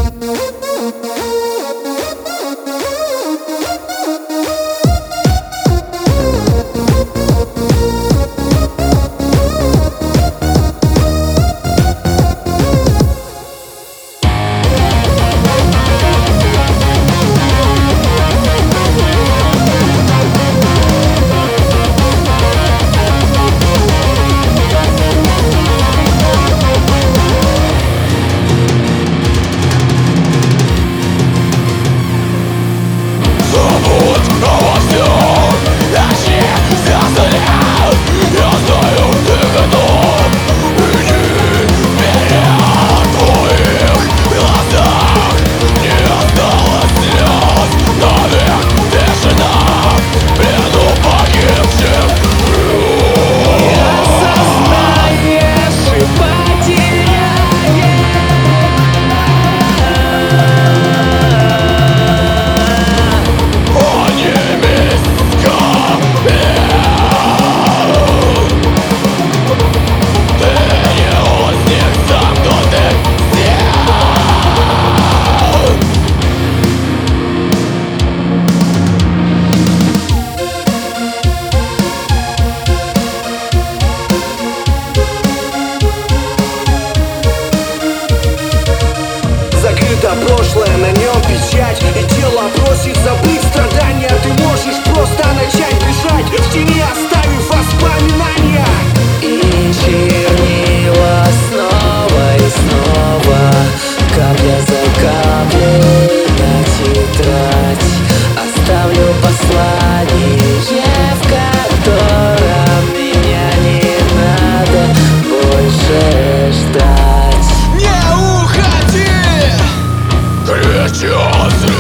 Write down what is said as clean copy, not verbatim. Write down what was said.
Прошлое, на нем печать, и тело просит забыть страдания. Ты можешь просто начать бежать в тени, оставив воспоминания. И чернила снова и снова, капля за каплей на тетрадь. Оставлю послание, в котором меня не надо больше ждать. Не уходи! Кричу